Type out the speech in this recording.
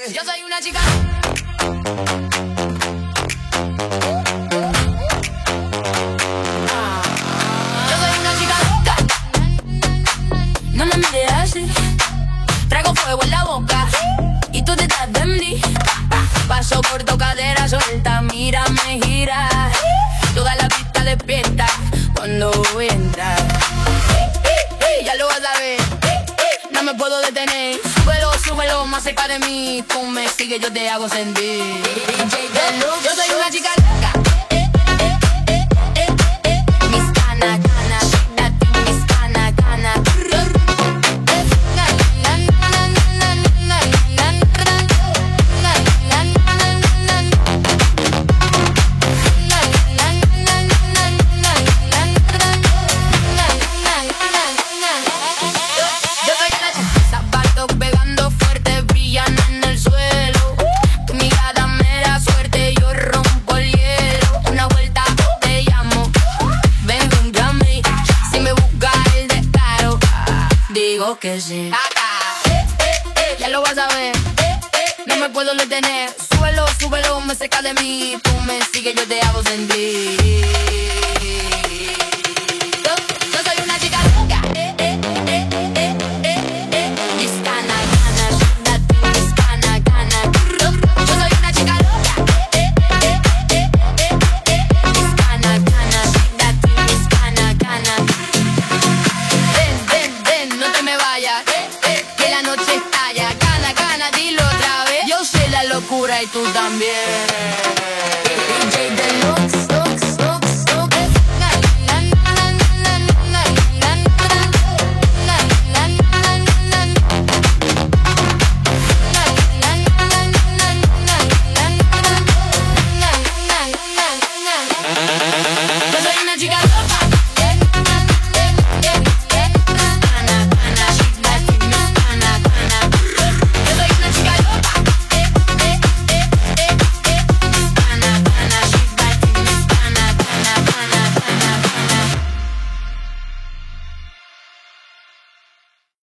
Yo soy una chica. Yo soy una chica loca. No me mires así. Traigo fuego en la boca y tú te estás de mí. Paso por tu cadera suelta, mírame girar. Toda la pista despierta cuando voy a entrar. Ya lo vas a ver. No me puedo detener. Súbelo, súbelo más cerca de mí. Tú me sigues, yo te hago sentir. Yo soy una chica loca. Mis canas, canas, mis canas, canas. Que sí. Ya lo vas a ver. No me puedo detener. Súbelo, súbelo, me cerca de mí. Tú me sigues, yo te hago sentir. Yo soy una chica loca. Mis canas, canas, mis canas, canas. Yo soy una chica loca. Mis canas, canas, mis canas, canas. Que la noche estalla, gana, gana, dilo otra vez. Yo sé la locura y tú también.